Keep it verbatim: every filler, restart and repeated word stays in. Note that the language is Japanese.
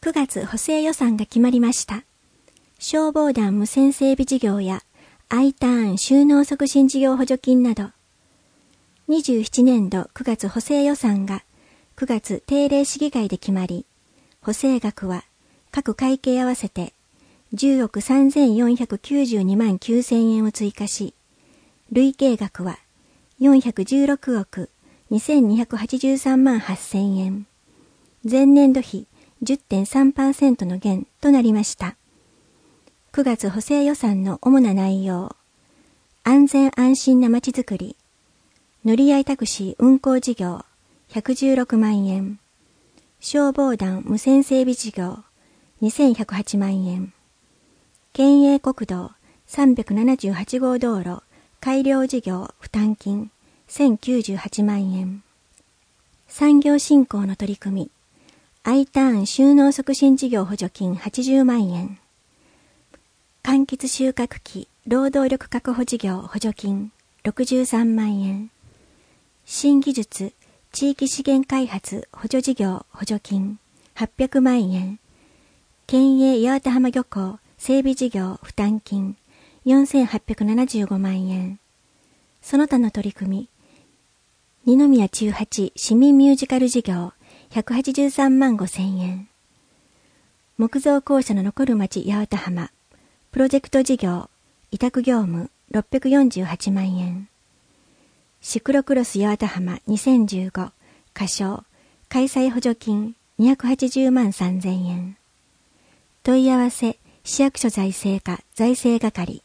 くがつ補正予算が決まりました。消防団無線整備事業や I ターン収納促進事業補助金など、にじゅうななねんどくがつ補正予算がくがつ定例市議会で決まり、補正額は各会計合わせてじゅうおくさんぜんよんひゃくきゅうじゅうにまんきゅうせんえんを追加し、累計額はよんひゃくじゅうろくおくにせんにひゃくはちじゅうさんまんはっせんえん、前年度比 じゅってんさんパーセント の減となりました。くがつ補正予算の主な内容、安全安心なまちづくり、乗り合いタクシー運行事業ひゃくじゅうろくまんえん、消防団無線整備事業にせんひゃくはちまんえん、県営国道さんびゃくななじゅうはちごう道路改良事業負担金せんきゅうじゅうはちまんえん、産業振興の取り組み、I ターン収納促進事業補助金はちじゅうまんえん、柑橘収穫機労働力確保事業補助金ろくじゅうさんまんえん、新技術地域資源開発補助事業補助金はっぴゃくまんえん、県営八幡浜漁港整備事業負担金よんせんはっぴゃくななじゅうごまんえん、その他の取り組み、二宮中八市民ミュージカル事業ひゃくはちじゅうさんまんごせんえん、木造校舎の残る町八幡浜プロジェクト事業委託業務ろっぴゃくよんじゅうはちまんえん、シクロクロス八幡浜にせんじゅうご仮称開催補助金にひゃくはちじゅうまんさんぜんえん、問い合わせ市役所財政課財政係